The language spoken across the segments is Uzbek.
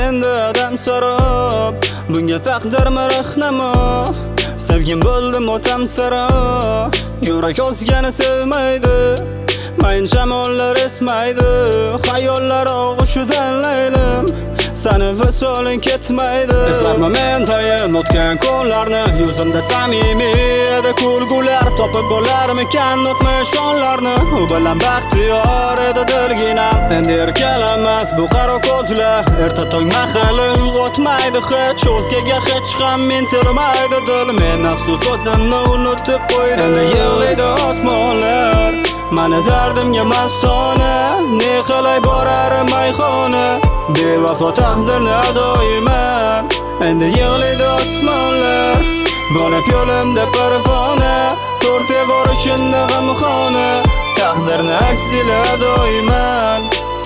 endi odam so'rab, bunga taqdirmi rahnamo? Sevgim bo'ldim o'tam sara, yurak o'zgani sevmaydi, mayin shamollar esmaydi, xayollar og'ushidan laylim, sani visoling ketmaydi. Eslarman men tayin o'tgan kunlarni, yuzimda samimiy edi kulgular, topib bo'larmikan o'tmish onlarni, u bilan baxtiyor edi dilginam. Endi erkalamas bu qaro ko'zlar, erta tong mahali uyg'otmaydi hech, o'zgaga hech ham intilmaydi dil. Men afsus o'zimni unutib qo'ydim. Endi yig'laydi osmonlar, mani dardimga mastona, ne qilay borar mayxona, bevafo taqdirni adoyman. Endi yig'laydi osmonlar, bo'lib yo'limda parvona, to'rt devor ichida g'amxona, taqdirni aksila adoyman.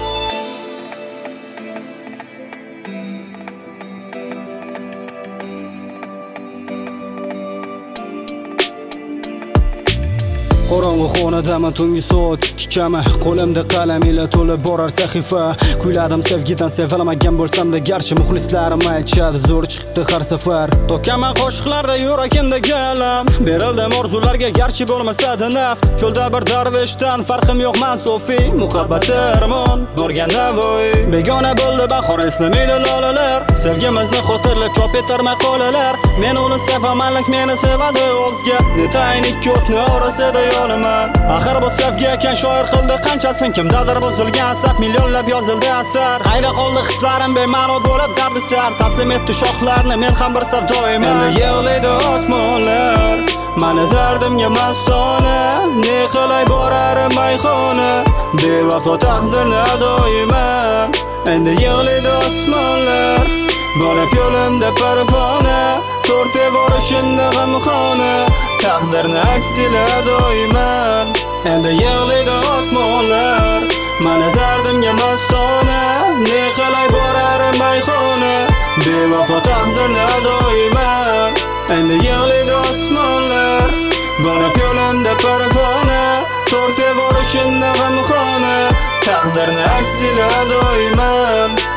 Qorong'u xonadaman tungi soat ikkikami, qo'limda qalam ila to'lib borar sahifa. Kuyladim sevgidan, sevilmagan bo'lsam-da, garchi muxlislarim aytishadi zo'r chiqibdi har safar. To'kaman qo'shiqlarda yurakimda galam, berildim orzularga garchi bo'lmasa-da naf. Cho'lda bir darveshdan farqim yo'q man sofi, muhabbat armon borgan Navoiy. Begona bo'ldi bahor, eslamaydi lolalar, sevgimizni xotirlab chop etar maqolalar. Men uni sevamanlik meni sevadi o'zga, netayin ikki o'tni orasida yolaman. Axir bu sevgi ekan shoir qildi qanchasin, kimdadir buzilgan asab, millionlab yozildi asar. Qayda qoldi hislarim bema'no bo'lib dardisar, taslim etdi shoxlarni men ham bir savdoyman. Endi yig'laydi osmonlar, mani dardimga mastona, ne qilay borar mayxona, bevafo taqdirni adoyman. Endi yig'laydi osmonlar, bo'lib yo'limda parvona, to'rt devor ichida g'amxona, taqdirni aksila adoyman. Endi yig'laydi osmonlar, mani dardimga mastona, ne qilay borar mayxona, bevafo taqdirni adoyman. Endi yig'laydi osmonlar, bo'lib yo'limda parvona, to'rt devor ichida g'amxona, taqdirni aksila adoyman.